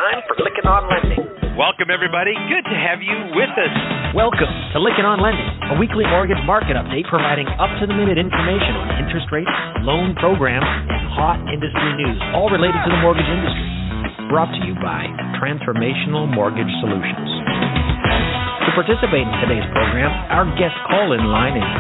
time for Lykken On Lending. Welcome, everybody. Good to have you with us. Welcome to Lykken On Lending, a weekly mortgage market update providing up-to-the-minute information on interest rates, loan programs, and hot industry news, all related to the mortgage industry. Brought to you by Transformational Mortgage Solutions. To participate in today's program, our guest call-in line is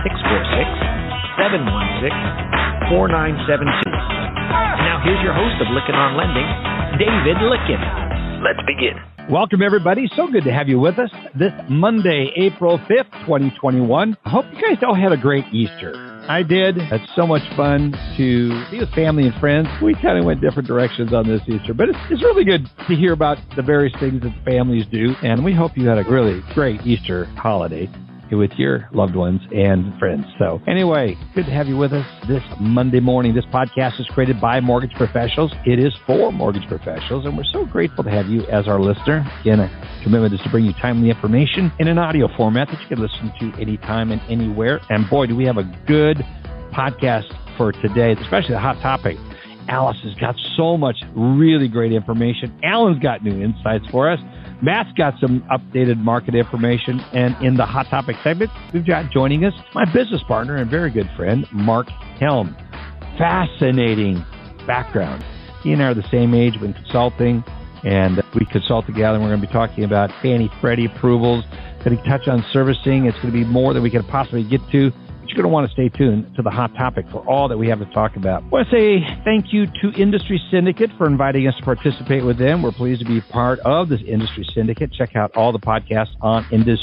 646-716-4972. Now here's your host of Lykken On Lending, David Lykken. Let's begin. Welcome, everybody. So good to have you with us this Monday, April 5th, 2021. I hope you guys all had a great Easter. I did. It's so much fun to be with family and friends. We kind of went different directions on this Easter, but it's really good to hear about the various things that families do, and we hope you had a really great Easter holiday with your loved ones and friends. So anyway, good to have you with us this Monday morning. This podcast is created by mortgage professionals. It is for mortgage professionals, and we're so grateful to have you as our listener. Again, a commitment is to bring you timely information in an audio format that you can listen to anytime and anywhere. And boy, do we have a good podcast for today, especially the hot topic. Alice has got so much really great information. Alan's got new insights for us. Matt's got some updated market information, and in the Hot Topic segment, we've got joining us my business partner and very good friend, Mark Helm. Fascinating background. He and I are the same age when consulting, and we consult together, and we're going to be talking about Fannie Freddie approvals. Going to touch on servicing. It's going to be more than we can possibly get to. You're going to want to stay tuned to the Hot Topic for all that we have to talk about. I want to say thank you to Industry Syndicate for inviting us to participate with them. We're pleased to be part of this Industry Syndicate. Check out all the podcasts on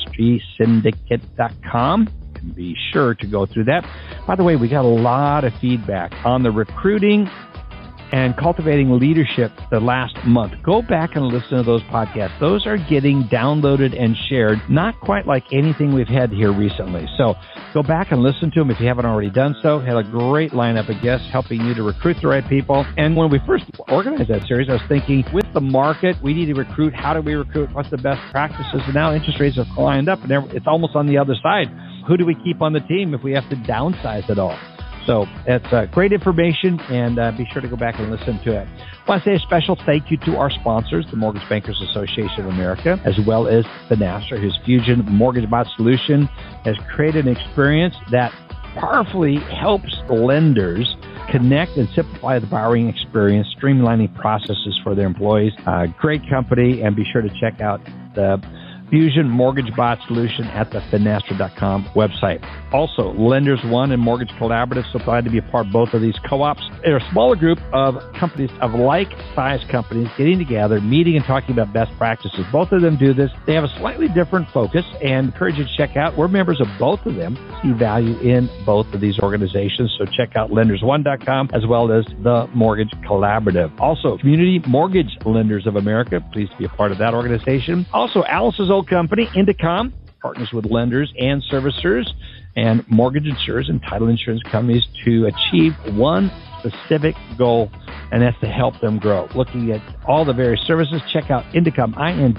industrysyndicate.com. Be sure to go through that. By the way, we got a lot of feedback on the recruiting and cultivating leadership the last month. Go back and listen to those podcasts. Those are getting downloaded and shared, not quite like anything we've had here recently. So go back and listen to them if you haven't already done so. Had a great lineup of guests helping you to recruit the right people. And when we first organized that series, I was thinking, with the market, we need to recruit. How do we recruit? What's the best practices? And now interest rates have climbed up, and it's almost on the other side. Who do we keep on the team if we have to downsize it all? So that's great information, and be sure to go back and listen to it. I want to say a special thank you to our sponsors, the Mortgage Bankers Association of America, as well as Finastra, whose Fusion Mortgage Bot solution has created an experience that powerfully helps lenders connect and simplify the borrowing experience, streamlining processes for their employees. Great company, and be sure to check out the Fusion Mortgage Bot solution at the Finastra.com website. Also, Lenders One and Mortgage Collaborative, so glad to be a part of both of these co-ops. They're a smaller group of companies, of like-sized companies, getting together, meeting and talking about best practices. Both of them do this. They have a slightly different focus, and encourage you to check out. We're members of both of them, see value in both of these organizations, so check out LendersOne.com as well as the Mortgage Collaborative. Also, Community Mortgage Lenders of America, pleased to be a part of that organization. Also, Alice's old company, Indicom, partners with lenders and servicers and mortgage insurers and title insurance companies to achieve one specific goal, and that's to help them grow. Looking at all the various services, check out Indicom,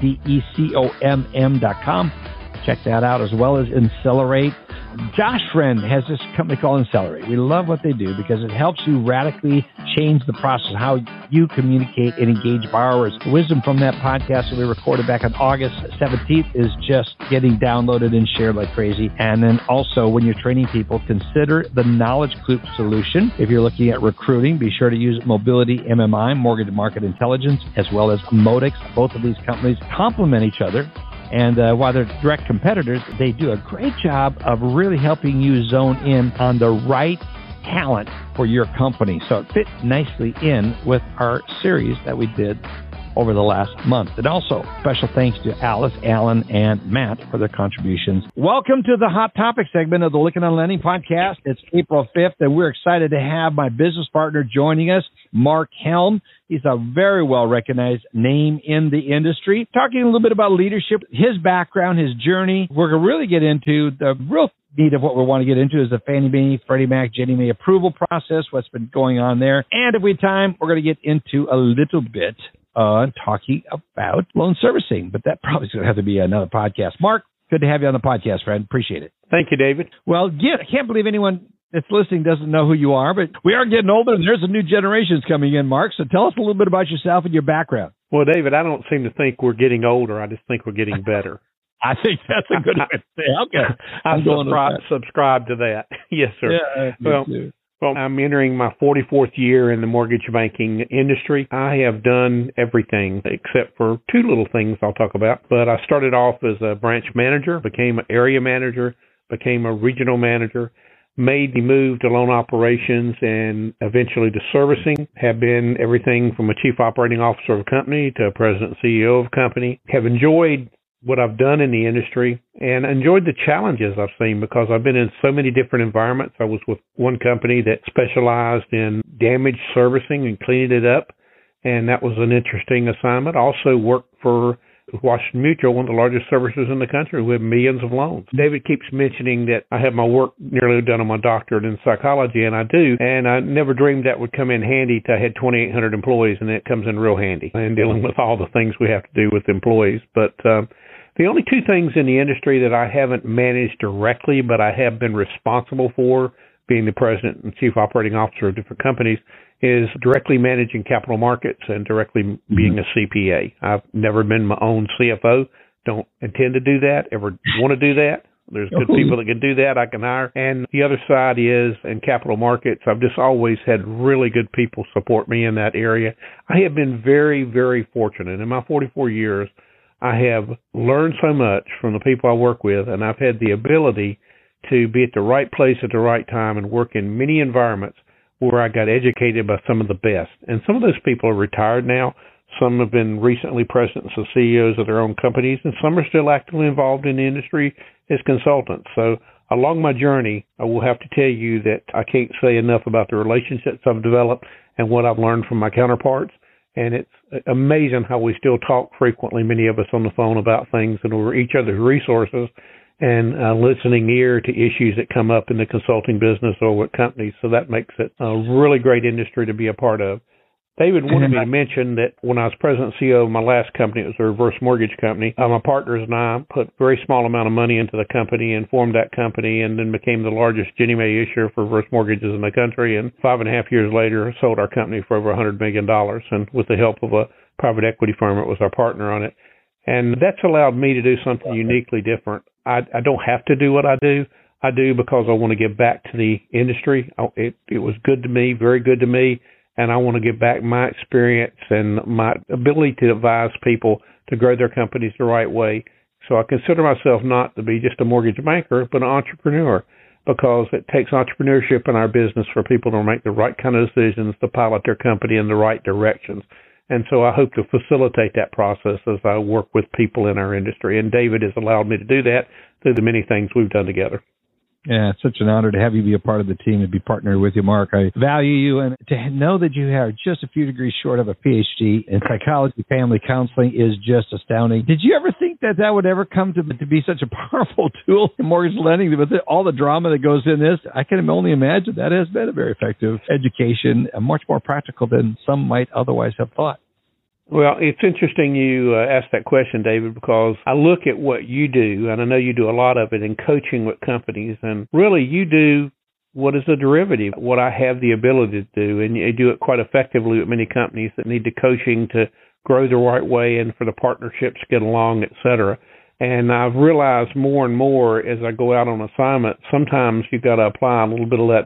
INDECOMM.com. Check that out, as well as Incelerate. Josh Friend has this company called Incelerate. We love what they do because it helps you radically change the process, how you communicate and engage borrowers. The wisdom from that podcast that we recorded back on August 17th is just getting downloaded and shared like crazy. And then also, when you're training people, consider the Knowledge Loop solution. If you're looking at recruiting, be sure to use Mobility MMI, Mortgage Market Intelligence, as well as Modix. Both of these companies complement each other. And while they're direct competitors, they do a great job of really helping you zone in on the right talent for your company. So it fit nicely in with our series that we did over the last month. And also, special thanks to Alice, Alan, and Matt for their contributions. Welcome to the Hot Topic segment of the Lykken On Lending podcast. It's April 5th, and we're excited to have my business partner joining us, Mark Helm. He's a very well-recognized name in the industry. Talking a little bit about leadership, his background, his journey. We're going to really get into the real meat of what we want to get into is the Fannie Mae, Freddie Mac, Ginnie Mae approval process, what's been going on there. And if we have time, we're going to get into a little bit talking about loan servicing, but that probably is going to have to be another podcast. Mark, good to have you on the podcast, friend. Appreciate it. Thank you, David. Well, I can't believe anyone that's listening doesn't know who you are, but we are getting older, and there's a new generations coming in, Mark. So tell us a little bit about yourself and your background. Well, David, I don't seem to think we're getting older. I just think we're getting better. I think that's a good way to say it. Okay. I subscribe to that. Yes, sir. Yeah, Well, I'm entering my 44th year in the mortgage banking industry. I have done everything except for two little things I'll talk about. But I started off as a branch manager, became an area manager, became a regional manager, made the move to loan operations and eventually to servicing, have been everything from a chief operating officer of a company to a president and CEO of a company, have enjoyed what I've done in the industry and enjoyed the challenges I've seen because I've been in so many different environments. I was with one company that specialized in damage servicing and cleaning it up, and that was an interesting assignment. I also worked for Washington Mutual, one of the largest servicers in the country with millions of loans. David keeps mentioning that I have my work nearly done on my doctorate in psychology, and I do, and I never dreamed that would come in handy till I had 2,800 employees, and it comes in real handy in dealing with all the things we have to do with employees. But the only two things in the industry that I haven't managed directly, but I have been responsible for, being the president and chief operating officer of different companies, is directly managing capital markets and directly being a CPA. I've never been my own CFO. Don't intend to do that, ever want to do that. There's good people that can do that, I can hire. And the other side is in capital markets, I've just always had really good people support me in that area. I have been very, very fortunate. In my 44 years, I have learned so much from the people I work with, and I've had the ability to be at the right place at the right time and work in many environments where I got educated by some of the best. And some of those people are retired now. Some have been recently presidents and CEOs of their own companies, and some are still actively involved in the industry as consultants. So along my journey, I will have to tell you that I can't say enough about the relationships I've developed and what I've learned from my counterparts. And it's amazing how we still talk frequently, many of us on the phone, about things and we're each other's resources and listening ear to issues that come up in the consulting business or with companies. So that makes it a really great industry to be a part of. David wanted me to mention that when I was president and CEO of my last company, it was a reverse mortgage company, my partners and I put a very small amount of money into the company and formed that company and then became the largest Ginnie Mae issuer for reverse mortgages in the country. And 5.5 years later, sold our company for over $100 million. And with the help of a private equity firm, it was our partner on it. And that's allowed me to do something uniquely different. I don't have to do what I do. I do because I want to give back to the industry. It was good to me, very good to me. And I want to give back my experience and my ability to advise people to grow their companies the right way. So I consider myself not to be just a mortgage banker, but an entrepreneur, because it takes entrepreneurship in our business for people to make the right kind of decisions to pilot their company in the right directions. And so I hope to facilitate that process as I work with people in our industry. And David has allowed me to do that through the many things we've done together. Yeah, it's such an honor to have you be a part of the team and be partnered with you, Mark. I value you, and to know that you are just a few degrees short of a PhD in psychology, family counseling is just astounding. Did you ever think that would ever come to be such a powerful tool in mortgage lending with all the drama that goes in this? I can only imagine that has been a very effective education, and much more practical than some might otherwise have thought. Well, it's interesting you asked that question, David, because I look at what you do, and I know you do a lot of it in coaching with companies, and really you do what is a derivative, what I have the ability to do, and you do it quite effectively with many companies that need the coaching to grow the right way and for the partnerships to get along, et cetera. And I've realized more and more as I go out on assignment, sometimes you've got to apply a little bit of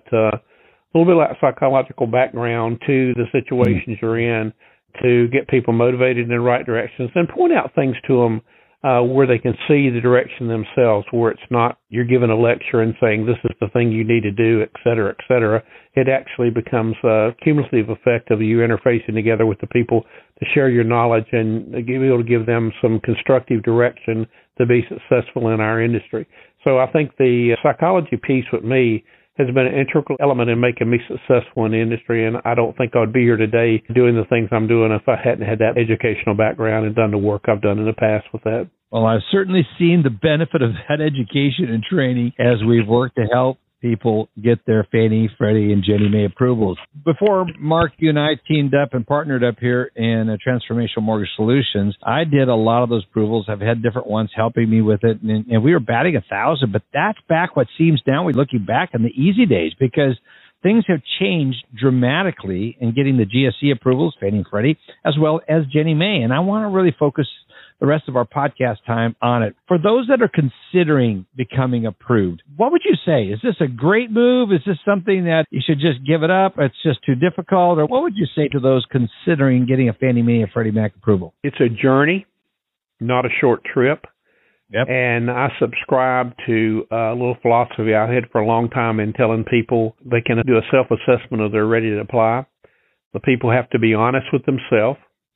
that psychological background to the situations you're in, to get people motivated in the right directions and point out things to them where they can see the direction themselves, where it's not you're giving a lecture and saying this is the thing you need to do, et cetera, et cetera. It actually becomes a cumulative effect of you interfacing together with the people to share your knowledge and be able to give them some constructive direction to be successful in our industry. So I think the psychology piece with me has been an integral element in making me successful in the industry, and I don't think I'd be here today doing the things I'm doing if I hadn't had that educational background and done the work I've done in the past with that. Well, I've certainly seen the benefit of that education and training as we've worked to help people get their Fannie, Freddie, and Ginnie Mae approvals. Before, Mark, you and I teamed up and partnered up here in Transformational Mortgage Solutions, I did a lot of those approvals. I've had different ones helping me with it, and we were batting 1,000, but that's back what seems now, we're looking back in the easy days, because things have changed dramatically in getting the GSE approvals, Fannie and Freddie, as well as Ginnie Mae. And I want to really focus the rest of our podcast time on it. For those that are considering becoming approved, what would you say? Is this a great move? Is this something that you should just give it up? It's just too difficult? Or what would you say to those considering getting a Fannie Mae and Freddie Mac approval? It's a journey, not a short trip. Yep. And I subscribe to a little philosophy I had for a long time in telling people they can do a self-assessment of they're ready to apply. The people have to be honest with themselves.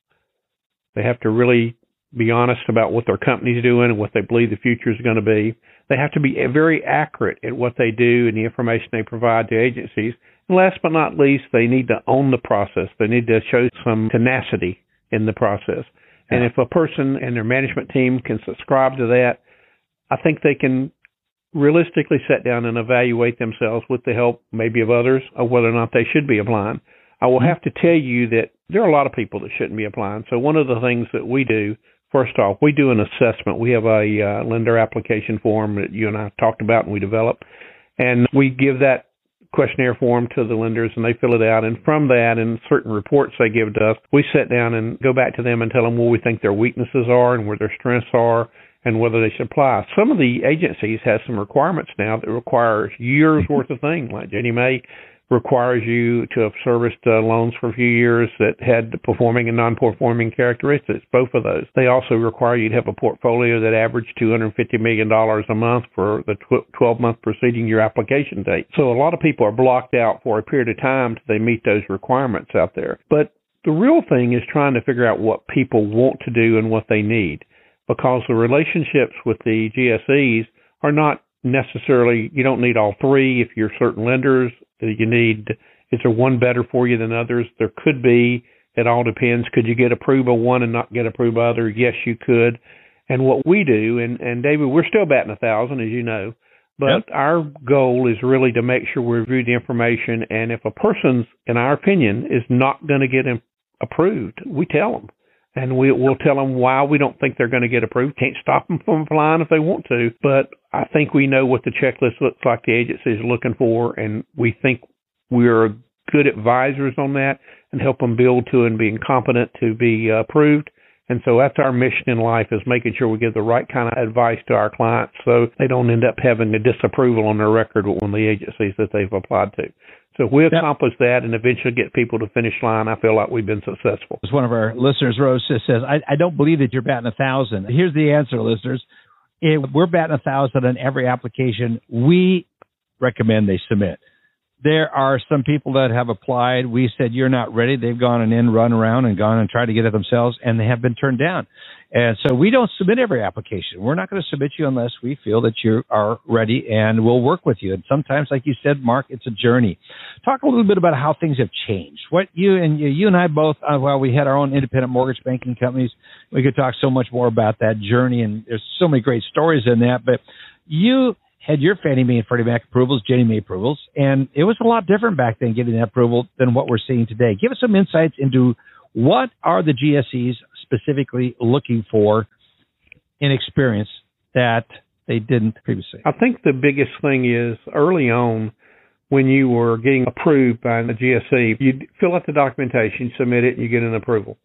They have to really be honest about what their company's doing and what they believe the future is going to be. They have to be very accurate at what they do and the information they provide to agencies. And last but not least, they need to own the process. They need to show some tenacity in the process. And if a person and their management team can subscribe to that, I think they can realistically sit down and evaluate themselves with the help maybe of others of whether or not they should be applying. I will have to tell you that there are a lot of people that shouldn't be applying. So one of the things that we do, first off, we do an assessment. We have a lender application form that you and I talked about and we developed. And we give that questionnaire form to the lenders and they fill it out. And from that and certain reports they give to us, we sit down and go back to them and tell them what we think their weaknesses are and where their strengths are and whether they should apply. Some of the agencies have some requirements now that requires years worth of things. Like Ginnie Mae requires you to have serviced loans for a few years that had performing and non-performing characteristics, both of those. They also require you to have a portfolio that averaged $250 million a month for the 12-month preceding your application date. So a lot of people are blocked out for a period of time till they meet those requirements out there. But the real thing is trying to figure out what people want to do and what they need, because the relationships with the GSEs are not necessarily, you don't need all three. If you're certain lenders, you need, is there one better for you than others? There could be. It all depends. Could you get approved by one and not get approved by other? Yes, you could. And what we do, and David, we're still batting 1,000, as you know, but our goal is really to make sure we review the information. And if a person's, in our opinion, is not going to get approved, we tell them. And we'll tell them why we don't think they're going to get approved. Can't stop them from applying if they want to. But I think we know what the checklist looks like the agency is looking for, and we think we're good advisors on that and help them build to and being competent to be approved. And so that's our mission in life, is making sure we give the right kind of advice to our clients so they don't end up having a disapproval on their record with one of the agencies that they've applied to. So if we accomplish that and eventually get people to finish line, I feel like we've been successful. As one of our listeners, Rose, says, I don't believe that you're batting 1,000. Here's the answer, listeners. If we're batting 1,000 on every application we recommend they submit. There are some people that have applied. We said, you're not ready. They've gone and run around and gone and tried to get it themselves, and they have been turned down. And so we don't submit every application. We're not going to submit you unless we feel that you are ready, and we'll work with you. And sometimes, like you said, Mark, it's a journey. Talk a little bit about how things have changed. What you and I both, while we had our own independent mortgage banking companies, we could talk so much more about that journey, and there's so many great stories in that. But you had your Fannie Mae and Freddie Mac approvals, Ginnie Mae approvals, and it was a lot different back then getting that approval than what we're seeing today. Give us some insights into what are the GSEs specifically looking for in experience that they didn't previously? I think the biggest thing is early on when you were getting approved by the GSE, you'd fill out the documentation, submit it, and you get an approval.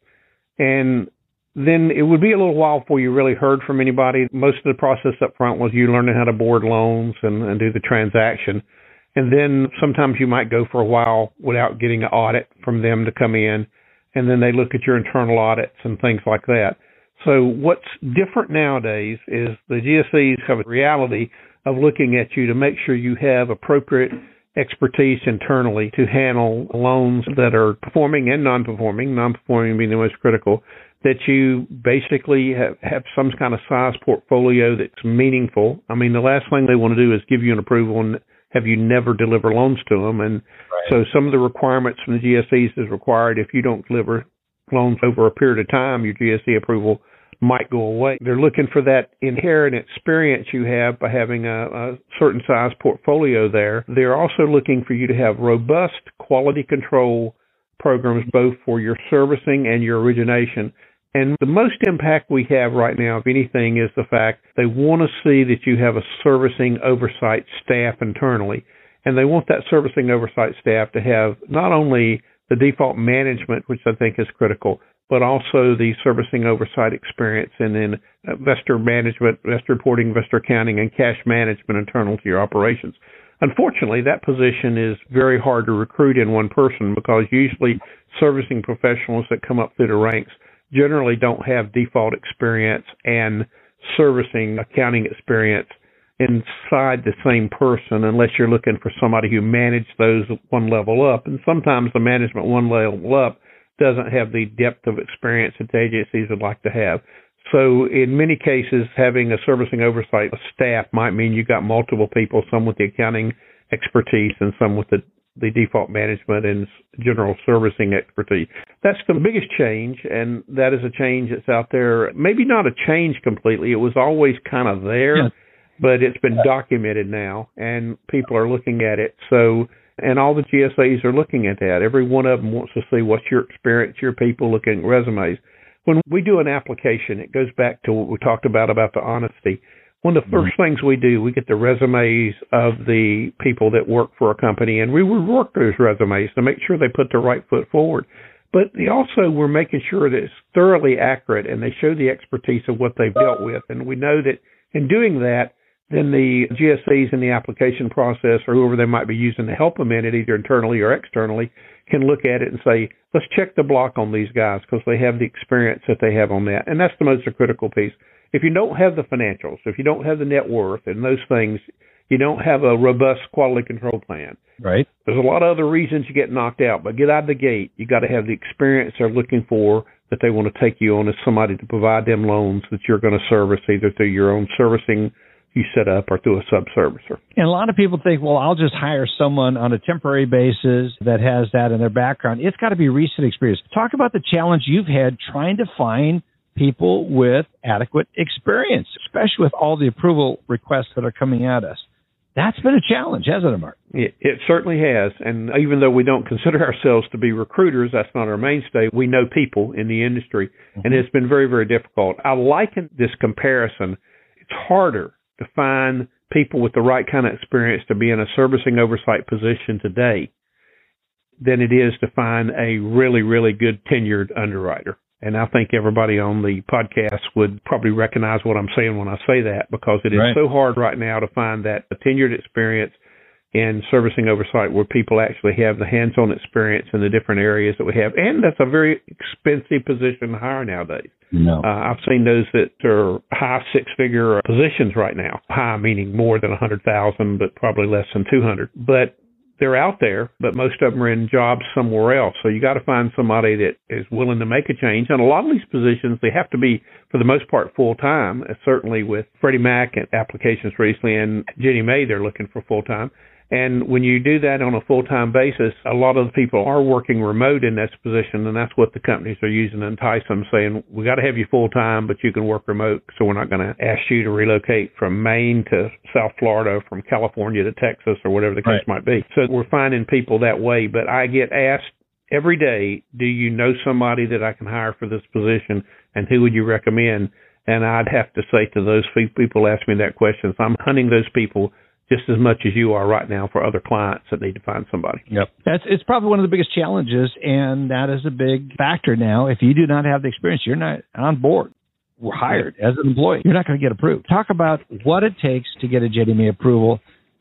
And then it would be a little while before you really heard from anybody. Most of the process up front was you learning how to board loans and do the transaction. And then sometimes you might go for a while without getting an audit from them to come in. And then they look at your internal audits and things like that. So what's different nowadays is the GSEs have a reality of looking at you to make sure you have appropriate expertise internally to handle loans that are performing and non-performing being the most critical, that you basically have some kind of size portfolio that's meaningful. I mean, the last thing they want to do is give you an approval and have you never deliver loans to them. And so some of the requirements from the GSEs is required if you don't deliver loans over a period of time, your GSE approval might go away. They're looking for that inherent experience you have by having a certain size portfolio there. They're also looking for you to have robust quality control programs, both for your servicing and your origination. And the most impact we have right now, if anything, is the fact they want to see that you have a servicing oversight staff internally. And they want that servicing oversight staff to have not only the default management, which I think is critical, but also the servicing oversight experience and then investor management, investor reporting, investor accounting, and cash management internal to your operations. Unfortunately, that position is very hard to recruit in one person because usually servicing professionals that come up through the ranks generally don't have default experience and servicing accounting experience inside the same person unless you're looking for somebody who managed those one level up. And sometimes the management one level up doesn't have the depth of experience that the agencies would like to have. So in many cases, having a servicing oversight staff might mean you got multiple people, some with the accounting expertise and some with the default management and general servicing expertise. That's the biggest change, and that is a change that's out there. Maybe not a change completely. It was always kind of there. Yeah. But it's been documented now, and people are looking at it. So, and all the GSAs are looking at that. Every one of them wants to see what's your experience, your people looking at resumes. When we do an application, it goes back to what we talked about the honesty. One of the first things we do, we get the resumes of the people that work for a company, and we would work those resumes to make sure they put the right foot forward. But also we're making sure that it's thoroughly accurate, and they show the expertise of what they've dealt with. And we know that in doing that, then the GSAs in the application process or whoever they might be using to help them in it, either internally or externally, can look at it and say, let's check the block on these guys because they have the experience that they have on that. And that's the most critical piece. If you don't have the financials, if you don't have the net worth and those things, you don't have a robust quality control plan. Right. There's a lot of other reasons you get knocked out, but get out of the gate. You got to have the experience they're looking for that they want to take you on as somebody to provide them loans that you're going to service either through your own servicing you set up or through a sub-servicer. And a lot of people think, well, I'll just hire someone on a temporary basis that has that in their background. It's got to be recent experience. Talk about the challenge you've had trying to find people with adequate experience, especially with all the approval requests that are coming at us. That's been a challenge, hasn't it, Mark? It certainly has. And even though we don't consider ourselves to be recruiters, that's not our mainstay. We know people in the industry, and it's been very, very difficult. I liken this comparison. It's harder to find people with the right kind of experience to be in a servicing oversight position today than it is to find a really, really good tenured underwriter. And I think everybody on the podcast would probably recognize what I'm saying when I say that, because it is so hard right now to find that tenured experience in servicing oversight where people actually have the hands-on experience in the different areas that we have. And that's a very expensive position to hire nowadays. No. I've seen those that are high six-figure positions right now. High meaning more than 100,000, but probably less than 200. But they're out there, but most of them are in jobs somewhere else. So you got to find somebody that is willing to make a change. And a lot of these positions, they have to be, for the most part, full-time. Certainly with Freddie Mac and applications recently and Ginnie Mae, they're looking for full-time. And when you do that on a full-time basis, a lot of the people are working remote in that position, and that's what the companies are using to entice them, saying, we got to have you full-time, but you can work remote, so we're not going to ask you to relocate from Maine to South Florida, from California to Texas, or whatever the case might be. So we're finding people that way, but I get asked every day, do you know somebody that I can hire for this position, and who would you recommend? And I'd have to say to those people ask me that question, so I'm hunting those people just as much as you are right now for other clients that need to find somebody. Yep. It's probably one of the biggest challenges, and that is a big factor now. If you do not have the experience, you're not on board. We're hired as an employee. You're not going to get approved. Talk about what it takes to get a Ginnie Mae approval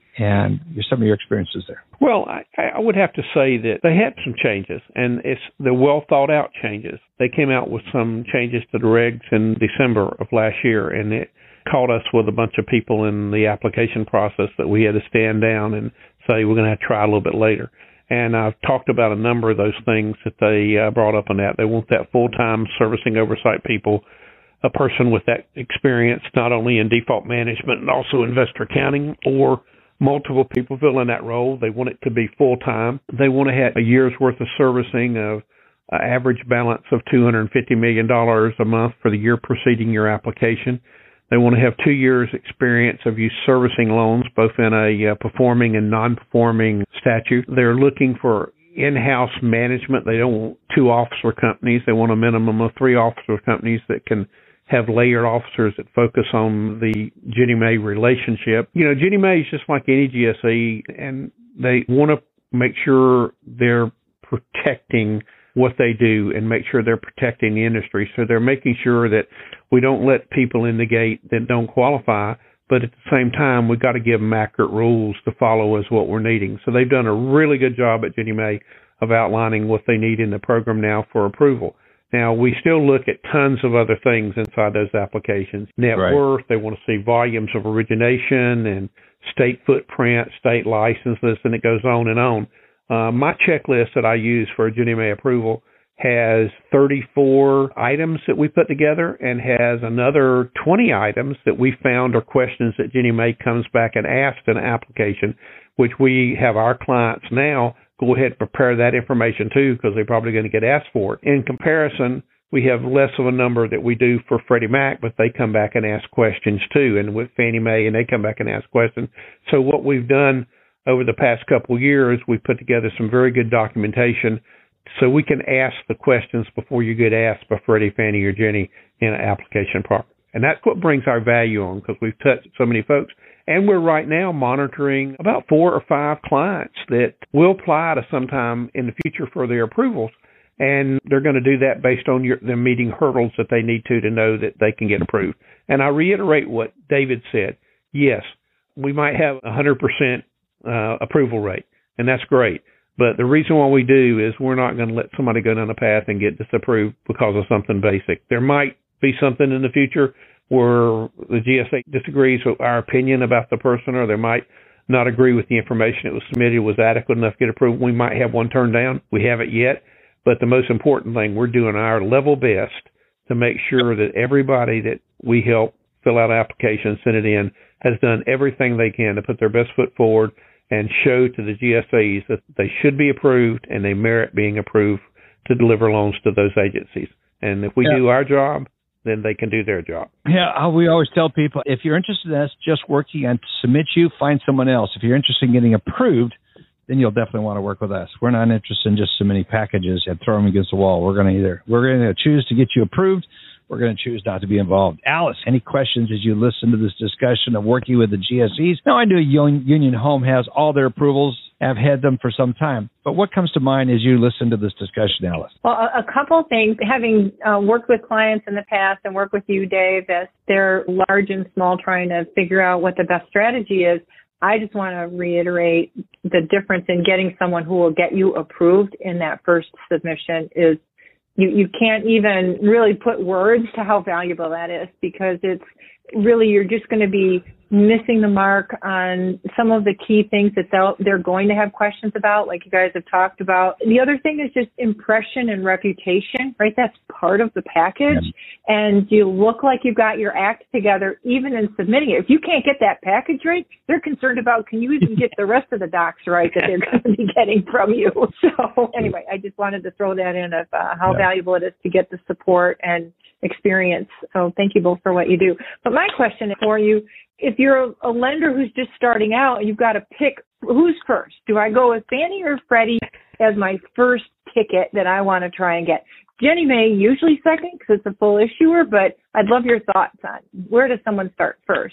and some of your experiences there. Well, I would have to say that they had some changes, and they're well-thought-out changes. They came out with some changes to the regs in December of last year, and it caught us with a bunch of people in the application process that we had to stand down and say we're going to have to try a little bit later. And I've talked about a number of those things that they brought up on that. They want that full-time servicing oversight people, a person with that experience not only in default management and also investor accounting, or multiple people filling that role. They want it to be full-time. They want to have a year's worth of servicing of average balance of $250 million a month for the year preceding your application. They want to have 2 years experience of you servicing loans, both in a performing and non-performing statute. They're looking for in-house management. They don't want 2 officer companies. They want a minimum of 3 officer companies that can have layered officers that focus on the Ginnie Mae relationship. You know, Ginnie Mae is just like any GSE, and they want to make sure they're protecting what they do and make sure they're protecting the industry. So they're making sure that we don't let people in the gate that don't qualify, but at the same time, we've got to give them accurate rules to follow as what we're needing. So they've done a really good job at Ginnie Mae of outlining what they need in the program now for approval. Now, we still look at tons of other things inside those applications. Net worth, they want to see volumes of origination and state footprint, state licenses, and it goes on and on. My checklist that I use for a Ginnie Mae approval has 34 items that we put together and has another 20 items that we found are questions that Ginnie Mae comes back and asks in an application, which we have our clients now go ahead and prepare that information too, because they're probably going to get asked for it. In comparison, we have less of a number that we do for Freddie Mac, but they come back and ask questions too, and with Fannie Mae, and they come back and ask questions. So what we've done over the past couple of years, we've put together some very good documentation so we can ask the questions before you get asked by Freddie, Fannie, or Ginnie in an application process. And that's what brings our value on, because we've touched so many folks. And we're right now monitoring about 4 or 5 clients that will apply to sometime in the future for their approvals. And they're going to do that based on them meeting hurdles that they need to know that they can get approved. And I reiterate what David said. Yes, we might have 100% approval rate, and that's great. But the reason why we do is we're not going to let somebody go down a path and get disapproved because of something basic. There might be something in the future where the GSA disagrees with our opinion about the person, or they might not agree with the information that was submitted was adequate enough to get approved. We might have one turned down. We haven't yet. But the most important thing, we're doing our level best to make sure that everybody that we help fill out applications, send it in, has done everything they can to put their best foot forward and show to the GSAs that they should be approved and they merit being approved to deliver loans to those agencies. And if we do our job, then they can do their job. Yeah, we always tell people, if you're interested in us just working on submit you, find someone else. If you're interested in getting approved, then you'll definitely want to work with us. We're not interested in just submitting packages and throw them against the wall. We're going to choose to get you approved. We're going to choose not to be involved. Alice, any questions as you listen to this discussion of working with the GSEs? Now, I know Union Home has all their approvals. I've had them for some time. But what comes to mind as you listen to this discussion, Alice? Well, a couple things. Having worked with clients in the past and worked with you, Dave, as they're large and small trying to figure out what the best strategy is, I just want to reiterate the difference in getting someone who will get you approved in that first submission is you can't even really put words to how valuable that is, because it's really, you're just going to be missing the mark on some of the key things that they're going to have questions about, like you guys have talked about. The other thing is just impression and reputation, right? That's part of the package. Yeah. And you look like you've got your act together even in submitting it. If you can't get that package right, they're concerned about, can you even get the rest of the docs right that they're going to be getting from you? So anyway, I just wanted to throw that in of how valuable it is to get the support and experience. So thank you both for what you do. But my question for you, if you're a lender who's just starting out and you've got to pick who's first, do I go with Fannie or Freddie as my first ticket that I want to try and get? Ginnie Mae usually second because it's a full issuer, but I'd love your thoughts on where does someone start first?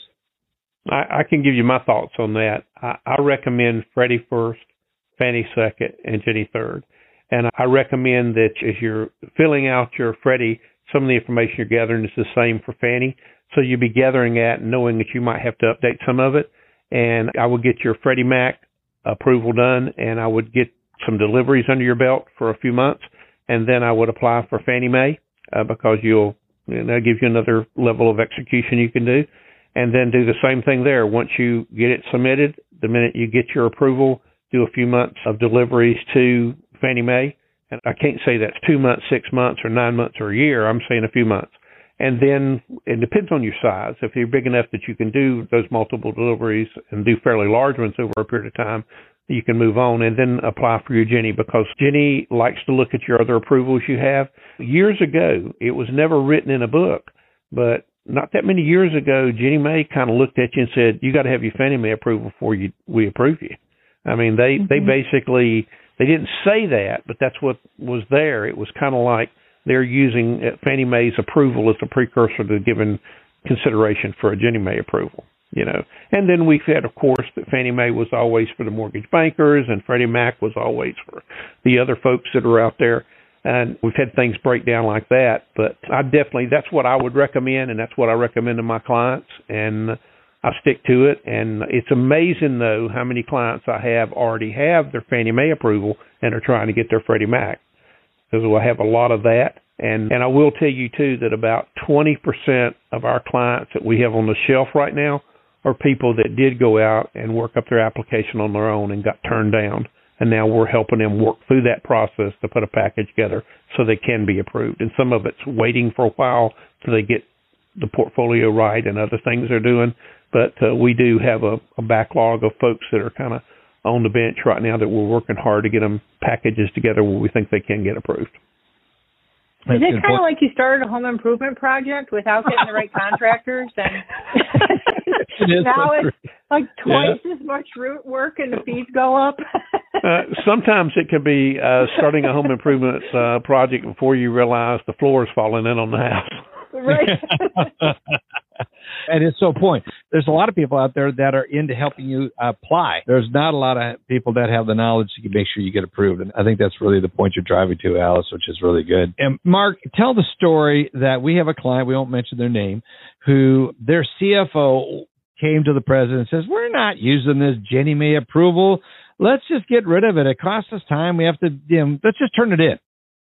I can give you my thoughts on that. I recommend Freddie first, Fannie second, and Ginnie third. And I recommend that as you're filling out your Freddie, some of the information you're gathering is the same for Fannie. So you'll be gathering that and knowing that you might have to update some of it. And I would get your Freddie Mac approval done, and I would get some deliveries under your belt for a few months. And then I would apply for Fannie Mae because that gives you another level of execution you can do. And then do the same thing there. Once you get it submitted, the minute you get your approval, do a few months of deliveries to Fannie Mae. And I can't say that's 2 months, 6 months, or 9 months, or a year. I'm saying a few months. And then it depends on your size. If you're big enough that you can do those multiple deliveries and do fairly large ones over a period of time, you can move on and then apply for your Ginnie, because Ginnie likes to look at your other approvals you have. Years ago, it was never written in a book, but not that many years ago, Ginnie Mae kind of looked at you and said, you got to have your Fannie Mae approval before we approve you. I mean, they basically, they didn't say that, but that's what was there. It was kind of like they're using Fannie Mae's approval as a precursor to giving consideration for a Ginnie Mae approval. And then we've had, of course, that Fannie Mae was always for the mortgage bankers and Freddie Mac was always for the other folks that are out there. And we've had things break down like that. But that's what I would recommend, and that's what I recommend to my clients. And I stick to it. And it's amazing, though, how many clients I have already have their Fannie Mae approval and are trying to get their Freddie Mac. Because I have a lot of that. And I will tell you, too, that about 20% of our clients that we have on the shelf right now are people that did go out and work up their application on their own and got turned down. And now we're helping them work through that process to put a package together so they can be approved. And some of it's waiting for a while till they get the portfolio right and other things they're doing. But we do have a backlog of folks that are kind of on the bench right now that we're working hard to get them packages together where we think they can get approved. Is it kind of like you started a home improvement project without getting the right contractors? And now it's like twice as much root work and the fees go up? Sometimes it can be starting a home improvement project before you realize the floor is falling in on the house. Right. And it's so point. There's a lot of people out there that are into helping you apply. There's not a lot of people that have the knowledge to make sure you get approved. And I think that's really the point you're driving to, Alice, which is really good. And Mark, tell the story that we have a client, we won't mention their name, who their CFO came to the president and says, we're not using this Ginnie Mae approval. Let's just get rid of it. It costs us time. We have to, let's just turn it in.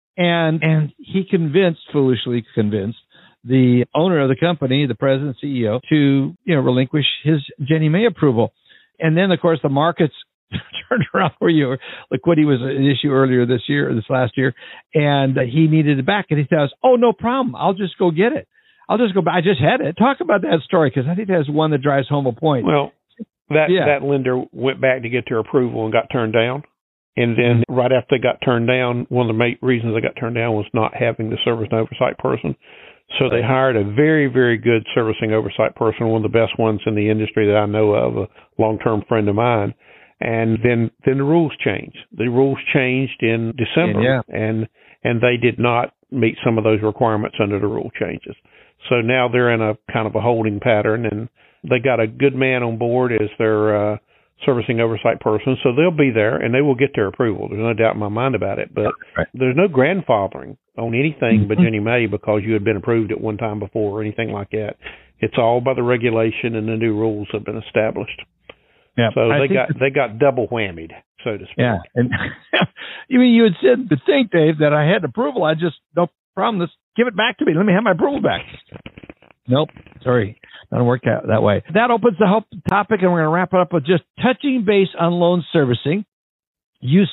And he foolishly convinced the owner of the company, the president, CEO, to relinquish his Ginnie Mae approval. And then, of course, the markets turned around for you. Liquidity was an issue earlier this last year, and he needed it back. And he says, oh, no problem. I'll just go get it. I'll just go back. I just had it. Talk about that story, because I think that's one that drives home a point. Well, that lender went back to get their approval and got turned down. And then right after they got turned down, one of the main reasons they got turned down was not having the servicing oversight person. So they hired a very, very good servicing oversight person, one of the best ones in the industry that I know of, a long-term friend of mine. And then the rules changed. The rules changed in December, and they did not meet some of those requirements under the rule changes. So now they're in a kind of a holding pattern, and they got a good man on board as their servicing oversight person, so they'll be there and they will get their approval. There's no doubt in my mind about it, but there's no grandfathering on anything but Ginnie Mae because you had been approved at one time before or anything like that. It's all by the regulation and the new rules have been established. Yeah, so they got double whammied, so to speak. Yeah, and you had said to think, Dave, that I had approval. I just no problem. Let's give it back to me. Let me have my approval back. Nope, sorry. Doesn't work out that way. That opens the whole topic, and we're going to wrap it up with just touching base on loan servicing. You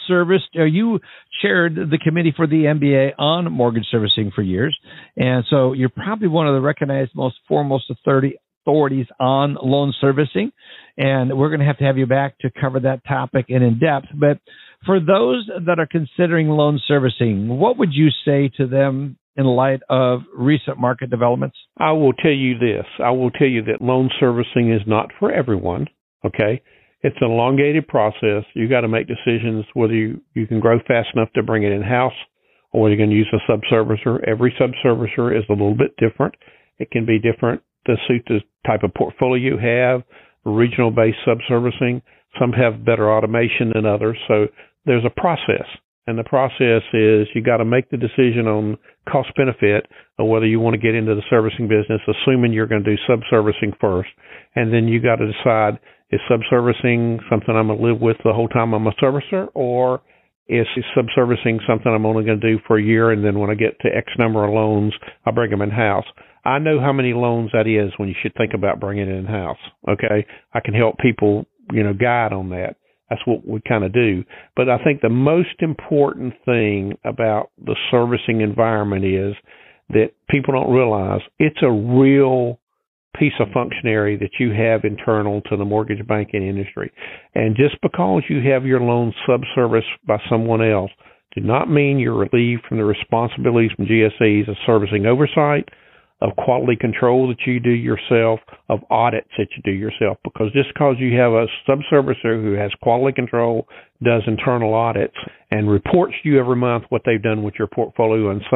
chaired the committee for the MBA on mortgage servicing for years, and so you're probably one of the recognized foremost authorities on loan servicing, and we're going to have you back to cover that topic in depth. But for those that are considering loan servicing, what would you say to them in light of recent market developments? I will tell you this. I will tell you that loan servicing is not for everyone, okay? It's an elongated process. You got to make decisions whether you can grow fast enough to bring it in-house or whether you're going to use a subservicer. Every subservicer is a little bit different. It can be different to suit the type of portfolio you have, regional-based subservicing. Some have better automation than others. So there's a process. And the process is you got to make the decision on cost benefit of whether you want to get into the servicing business, assuming you're going to do subservicing first. And then you got to decide, is subservicing something I'm going to live with the whole time I'm a servicer, or is subservicing something I'm only going to do for a year, and then when I get to X number of loans, I bring them in-house. I know how many loans that is when you should think about bringing it in-house, okay? I can help people, guide on that. That's what we kind of do. But I think the most important thing about the servicing environment is that people don't realize it's a real piece of functionary that you have internal to the mortgage banking industry. And just because you have your loan subserviced by someone else did not mean you're relieved from the responsibilities from GSEs of servicing oversight, of quality control that you do yourself, of audits that you do yourself. Because just because you have a subservicer who has quality control, does internal audits, and reports to you every month what they've done with your portfolio in some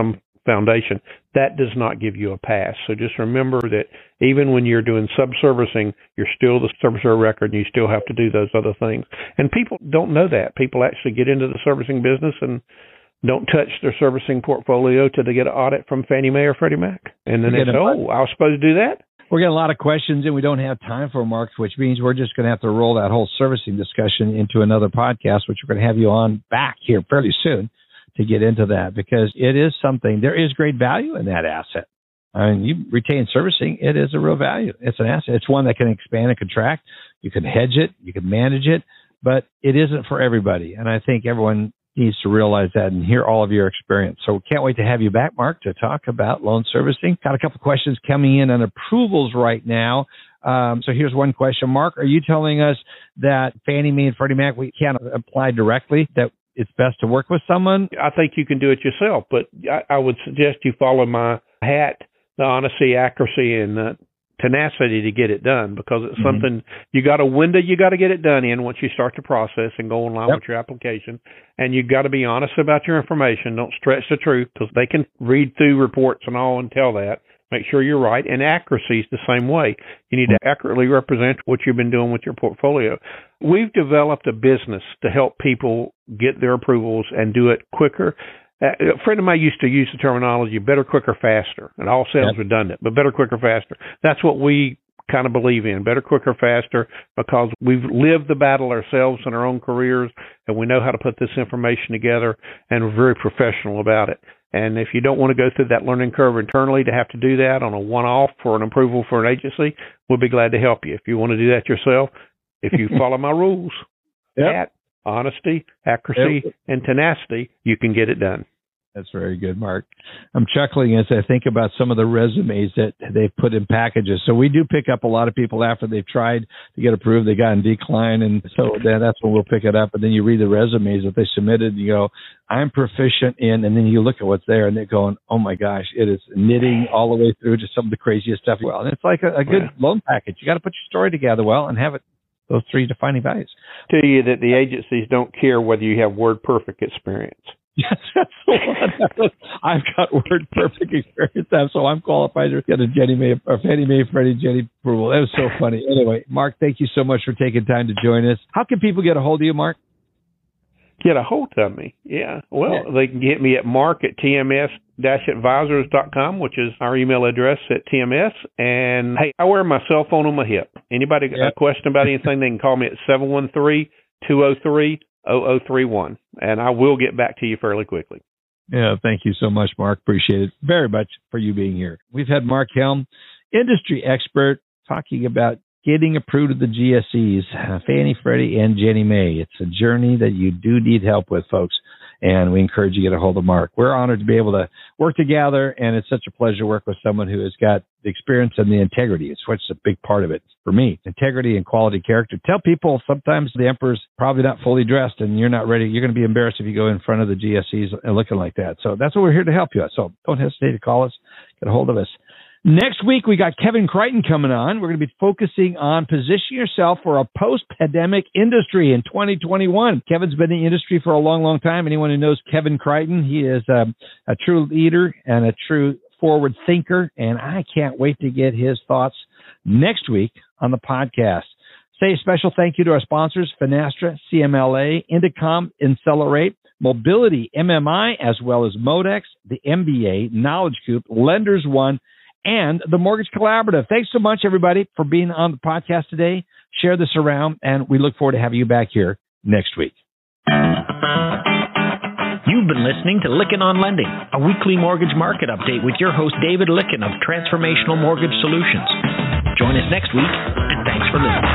foundation, that does not give you a pass. So just remember that even when you're doing sub-servicing, you're still the servicer of record and you still have to do those other things. And people don't know that. People actually get into the servicing business and don't touch their servicing portfolio till they get an audit from Fannie Mae or Freddie Mac. And then they say, oh, I was supposed to do that? We're getting a lot of questions, and we don't have time for Mark, which means we're just going to have to roll that whole servicing discussion into another podcast, which we're going to have you on back here fairly soon to get into that, because it is something, there is great value in that asset. I mean, you retain servicing, it is a real value. It's an asset. It's one that can expand and contract. You can hedge it, you can manage it, but it isn't for everybody. And I think everyone needs to realize that and hear all of your experience. So can't wait to have you back, Mark, to talk about loan servicing. Got a couple of questions coming in on approvals right now. So here's one question. Mark, are you telling us that Fannie Mae and Freddie Mac, we can't apply directly, that it's best to work with someone? I think you can do it yourself, but I would suggest you follow my hat, the honesty, accuracy, and tenacity to get it done, because it's something, you got a window you got to get it done in once you start the process and go online with your application. And you got to be honest about your information. Don't stretch the truth, because they can read through reports and all and tell that. Make sure you're right. And accuracy is the same way. You need to accurately represent what you've been doing with your portfolio. We've developed a business to help people get their approvals and do it quicker. A friend of mine used to use the terminology better, quicker, faster. It all sounds redundant, but better, quicker, faster. That's what we kind of believe in, better, quicker, faster, because we've lived the battle ourselves in our own careers, and we know how to put this information together, and we're very professional about it. And if you don't want to go through that learning curve internally to have to do that on a one-off for an approval for an agency, we'll be glad to help you. If you want to do that yourself, if you follow my rules, that honesty, accuracy, and tenacity, you can get it done. That's very good, Mark. I'm chuckling as I think about some of the resumes that they've put in packages. So we do pick up a lot of people after they've tried to get approved, they got in decline, and so then that's when we'll pick it up. And then you read the resumes that they submitted, and you go, I'm proficient in, and then you look at what's there, and they're going, oh my gosh, it is knitting all the way through to some of the craziest stuff. Well, and it's like a good loan package. You got to put your story together well and have it, those three defining values. Tell you that the agencies don't care whether you have WordPerfect experience. Yes, that's the one. I've got WordPerfect experience, so I'm qualified to get a Fannie Mae, Freddie, Jenny approval. That was so funny. Anyway, Mark, thank you so much for taking time to join us. How can people get a hold of you, Mark? Get a hold of me? Yeah. Well, they can get me at mark@tms-advisors.com, which is our email address at TMS. And, hey, I wear my cell phone on my hip. Anybody got a question about anything, they can call me at 713-203-0031, and I will get back to you fairly quickly. Yeah, thank you so much, Mark. Appreciate it very much for you being here. We've had Mark Helm, industry expert, talking about getting approved of the GSEs, Fannie, Freddie, and Ginnie Mae. It's a journey that you do need help with, folks, and we encourage you to get a hold of Mark. We're honored to be able to work together, and it's such a pleasure to work with someone who has got the experience and the integrity. It's what's a big part of it for me, integrity and quality character. Tell people sometimes the emperor's probably not fully dressed, and you're not ready. You're going to be embarrassed if you go in front of the GSEs and looking like that. So that's what we're here to help you. So don't hesitate to call us, get a hold of us. Next week, we got Kevin Crichton coming on. We're going to be focusing on positioning yourself for a post-pandemic industry in 2021. Kevin's been in the industry for a long, long time. Anyone who knows Kevin Crichton, he is a true leader and a true forward thinker, and I can't wait to get his thoughts next week on the podcast. Say a special thank you to our sponsors, Finastra, CMLA, Indicom, Incelerate, Mobility, MMI, as well as Modex, the MBA, Knowledge Coop, Lenders One, and the Mortgage Collaborative. Thanks so much, everybody, for being on the podcast today. Share this around, and we look forward to having you back here next week. You've been listening to Lykken on Lending, a weekly mortgage market update with your host, David Lykken of Transformational Mortgage Solutions. Join us next week, and thanks for listening.